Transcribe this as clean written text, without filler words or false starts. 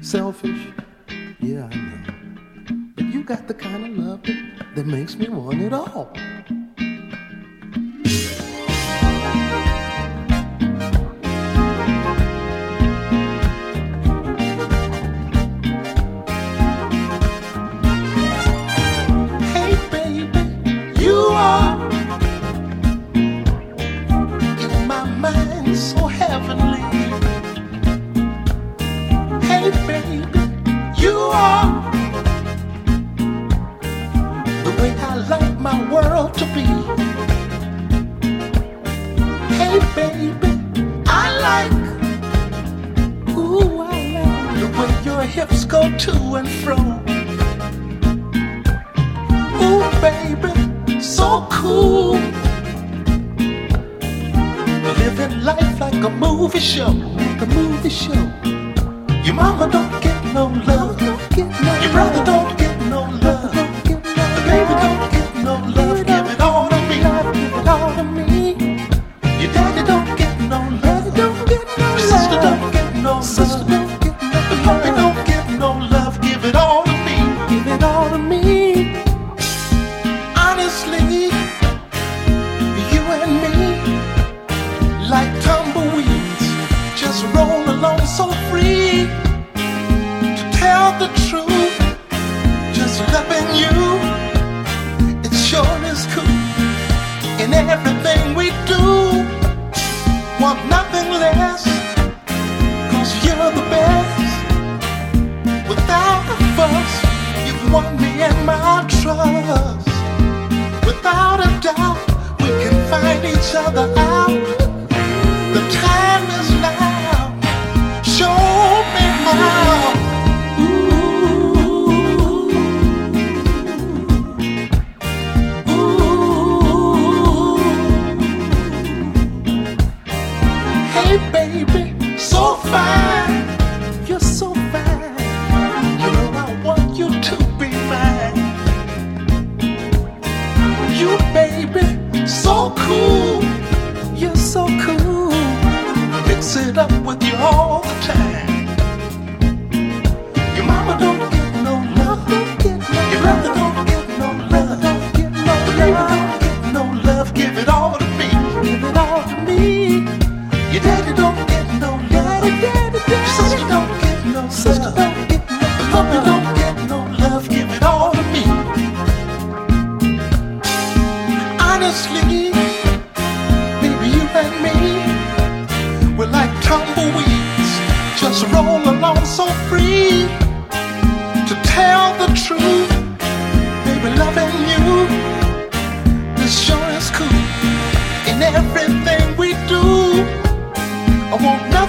Selfish? Yeah, I know. But you got the kind of love that makes me want it all. Hey baby, you are in my mind so heavenly. Hey baby, you are the way I like my world to be. Hey baby, I like, ooh, I like the way your hips go to and fro. Ooh baby, so cool. Living life like a movie show, like a movie show. Your mama don't get no love, your brother don't get no love, the baby don't get no love. Give it all to me, give it all to me. Your daddy don't get no love, your sister don't get no love, the puppy don't get no love. Give it all to me, give it all to me. Honestly, you and me, like tumbleweeds, just roll along so free. To tell the truth, just loving you, it sure is cool. In everything we do, want nothing less, 'cause you're the best. Without a fuss, you've won me and my trust. Without a doubt, we can find each other out. The time is now, show me how. Hey baby, so fine, you're so fine. You know I want you to be mine. You baby, so cool, you're so cool. Mix it up with you all the time. Your mama don't get no love, your brother don't get no love, the baby don't get no love. Give it all to me, give it all to me. Your daddy don't get no love, your sister don't get no love, the puppy don't get no love. Give it all to me. Honestly, baby, you and me, we're like tumbleweeds, just roll along so free. To tell the truth, baby, loving you, this sure is cool. In everything we do, I want nothing